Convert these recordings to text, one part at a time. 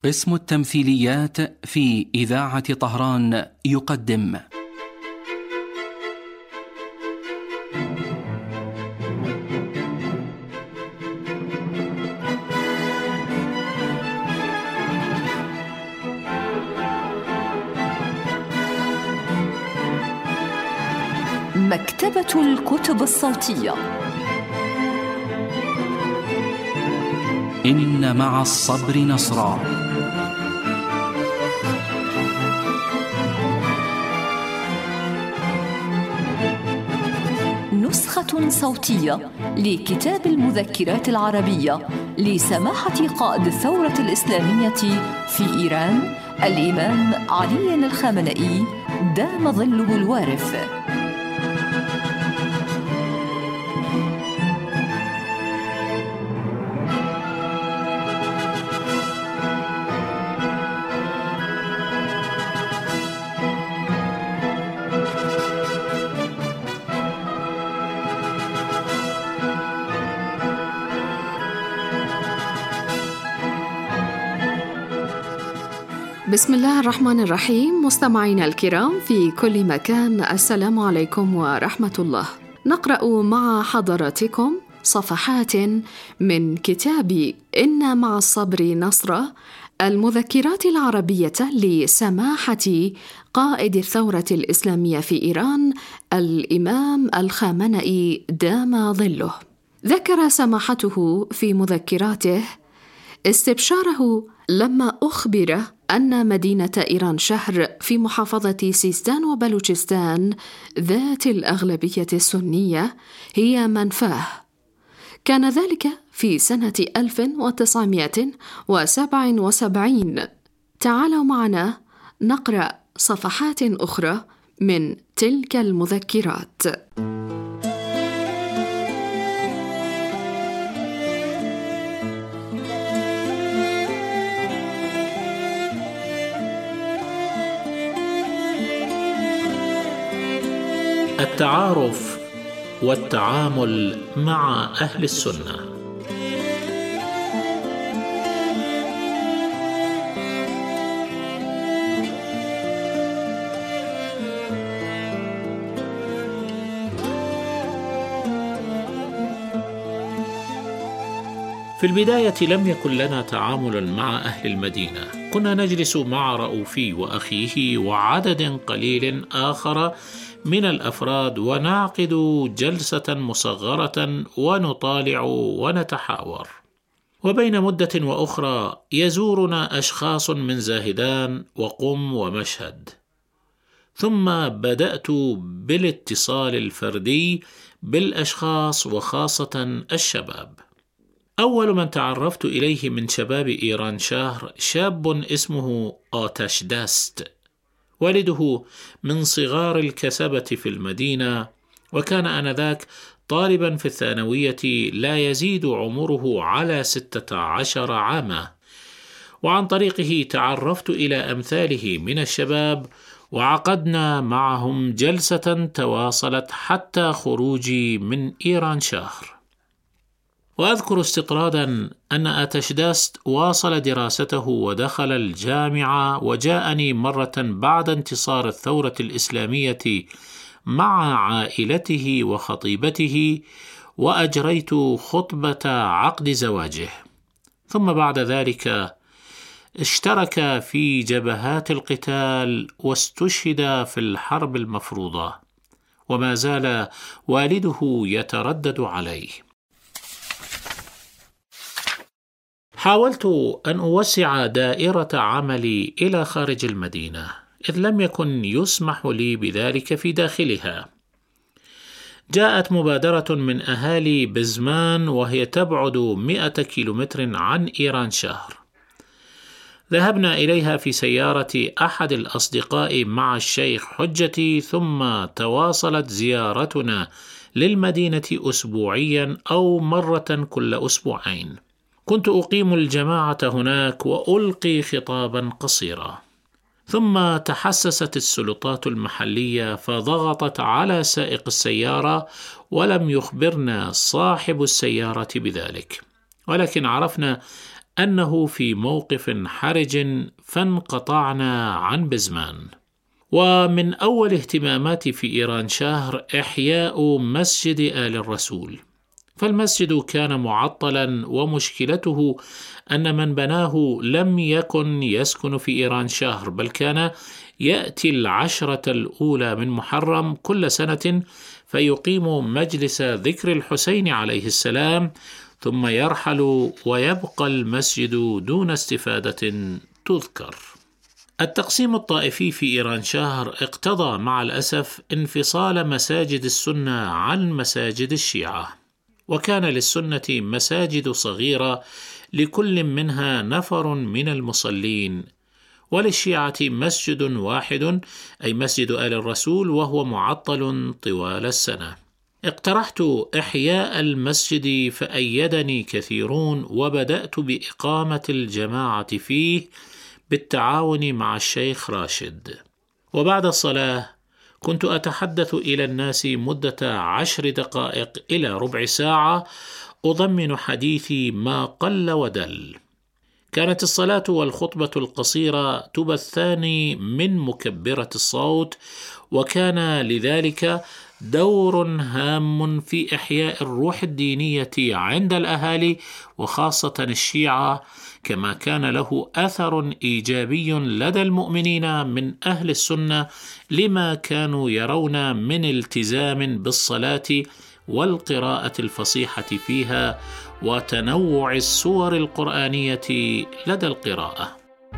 قسم التمثيليات في إذاعة طهران يقدم مكتبة الكتب الصوتية. إن مع الصبر نصرا. نسخة صوتية لكتاب المذكرات العربية لسماحة قائد الثورة الإسلامية في إيران الإمام علي الخامنئي دام ظله الوارث. بسم الله الرحمن الرحيم. مستمعينا الكرام في كل مكان، السلام عليكم ورحمة الله. نقرأ مع حضراتكم صفحات من كتاب إن مع الصبر نصرا، المذكرات العربية لسماحة قائد الثورة الإسلامية في إيران الإمام الخامنئي دام ظله. ذكر سماحته في مذكراته استبشاره لما أخبر أن مدينة إيران شهر في محافظة سيستان وبلوچستان ذات الأغلبية السنية هي منفاه. كان ذلك في سنة 1977. تعالوا معنا نقرأ صفحات أخرى من تلك المذكرات. التعارف والتعامل مع أهل السنة. في البداية لم يكن لنا تعامل مع أهل المدينة، كنا نجلس مع رؤوفي وأخيه وعدد قليل آخر من الأفراد ونعقد جلسة مصغرة ونطالع ونتحاور. وبين مدة وأخرى يزورنا أشخاص من زاهدان وقم ومشهد، ثم بدأت بالاتصال الفردي بالأشخاص وخاصة الشباب. أول من تعرفت إليه من شباب إيران شهر شاب اسمه آتشدست، والده من صغار الكسبة في المدينة، وكان آنذاك طالبا في الثانوية لا يزيد عمره على 16 عاما. وعن طريقه تعرفت إلى أمثاله من الشباب، وعقدنا معهم جلسة تواصلت حتى خروجي من إيران شهر. وأذكر استطرادا أن آتشدست واصل دراسته ودخل الجامعة، وجاءني مرة بعد انتصار الثورة الإسلامية مع عائلته وخطيبته، وأجريت خطبة عقد زواجه. ثم بعد ذلك اشترك في جبهات القتال واستشهد في الحرب المفروضة، وما زال والده يتردد عليه. حاولت أن أوسع دائرة عملي إلى خارج المدينة، إذ لم يكن يسمح لي بذلك في داخلها. جاءت مبادرة من أهالي بزمان، وهي تبعد 100 كيلومتر عن إيران شهر. ذهبنا إليها في سيارة أحد الأصدقاء مع الشيخ حجتي، ثم تواصلت زيارتنا للمدينة أسبوعيا أو مرة كل أسبوعين. كنت أقيم الجماعة هناك وألقي خطابا قصيرا، ثم تحسست السلطات المحلية فضغطت على سائق السيارة، ولم يخبرنا صاحب السيارة بذلك، ولكن عرفنا أنه في موقف حرج فانقطعنا عن بزمان. ومن أول اهتماماتي في إيران شهر إحياء مسجد آل الرسول، فالمسجد كان معطلا، ومشكلته أن من بناه لم يكن يسكن في إيران شهر، بل كان يأتي 10 الأولى من محرم كل سنة فيقيم مجلس ذكر الحسين عليه السلام، ثم يرحل ويبقى المسجد دون استفادة تذكر. التقسيم الطائفي في إيران شهر اقتضى مع الأسف انفصال مساجد السنة عن مساجد الشيعة، وكان للسنة مساجد صغيرة لكل منها نفر من المصلين، وللشيعة مسجد واحد أي مسجد آل الرسول، وهو معطل طوال السنة. اقترحت إحياء المسجد فأيدني كثيرون، وبدأت بإقامة الجماعة فيه بالتعاون مع الشيخ راشد. وبعد الصلاة كنت أتحدث إلى الناس مدة 10 دقائق إلى ربع ساعة، أضمن حديثي ما قل ودل. كانت الصلاة والخطبة القصيرة تبثان من مكبرة الصوت، وكان لذلك دور هام في إحياء الروح الدينية عند الأهالي وخاصة الشيعة، كما كان له أثر إيجابي لدى المؤمنين من أهل السنة لما كانوا يرون من التزام بالصلاة والقراءة الفصيحة فيها وتنوع السور القرآنية لدى القراءة.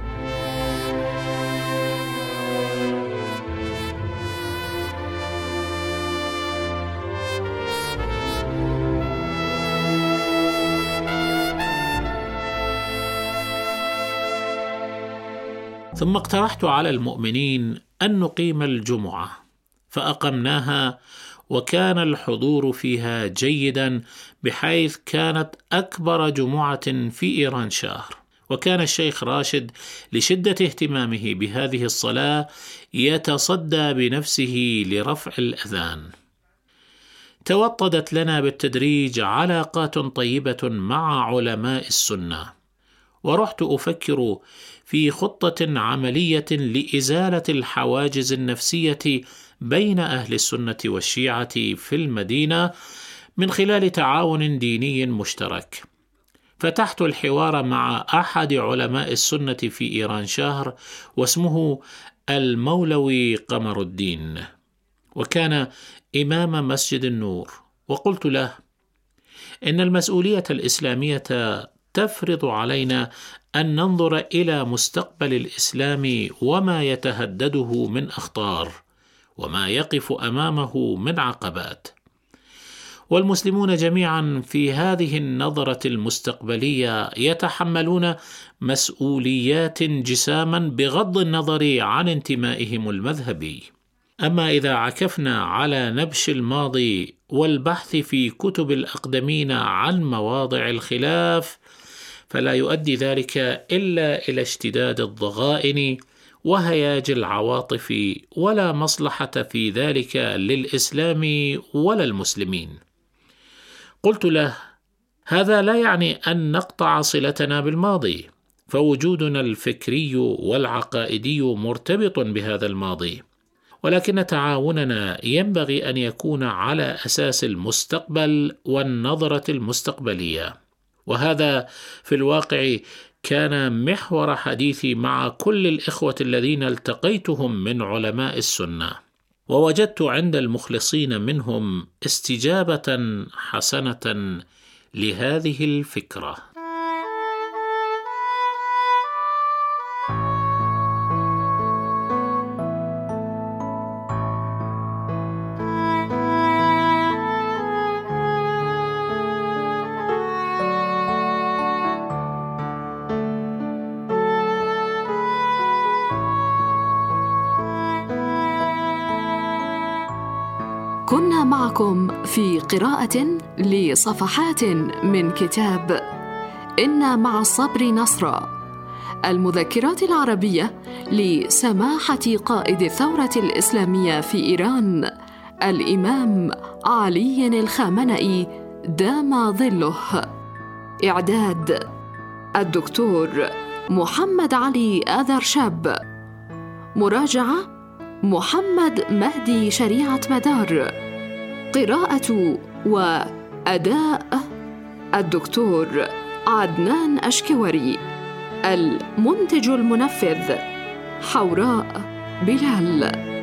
ثم اقترحت على المؤمنين أن نقيم الجمعة، فأقمناها، وكان الحضور فيها جيدا بحيث كانت أكبر جمعة في إيران شهر. وكان الشيخ راشد لشدة اهتمامه بهذه الصلاة يتصدى بنفسه لرفع الأذان. توطدت لنا بالتدريج علاقات طيبة مع علماء السنة، ورحت أفكر في خطة عملية لإزالة الحواجز النفسية بين أهل السنة والشيعة في المدينة من خلال تعاون ديني مشترك. فتحت الحوار مع أحد علماء السنة في إيران شهر، واسمه المولوي قمر الدين، وكان إمام مسجد النور. وقلت له إن المسؤولية الإسلامية تفرض علينا أن ننظر إلى مستقبل الإسلام وما يتهدده من أخطار وما يقف أمامه من عقبات، والمسلمون جميعا في هذه النظرة المستقبلية يتحملون مسؤوليات جساما بغض النظر عن انتمائهم المذهبي. أما إذا عكفنا على نبش الماضي والبحث في كتب الأقدمين عن مواضع الخلاف، فلا يؤدي ذلك إلا إلى اشتداد الضغائن وهياج العواطف، ولا مصلحة في ذلك للإسلام ولا المسلمين. قلت له: هذا لا يعني أن نقطع صلتنا بالماضي، فوجودنا الفكري والعقائدي مرتبط بهذا الماضي، ولكن تعاوننا ينبغي أن يكون على أساس المستقبل والنظرة المستقبلية. وهذا في الواقع كان محور حديثي مع كل الإخوة الذين التقيتهم من علماء السنة، ووجدت عند المخلصين منهم استجابة حسنة لهذه الفكرة. كنا معكم في قراءة لصفحات من كتاب إن مع الصبر نصرا، المذكرات العربية لسماحة قائد الثورة الإسلامية في إيران الإمام علي الخامنئي دام ظله. إعداد الدكتور محمد علي آذر شاب. مراجعة محمد مهدي شريعة مدار. قراءة وأداء الدكتور عدنان أشكوري. المنتج المنفذ حوراء بلال.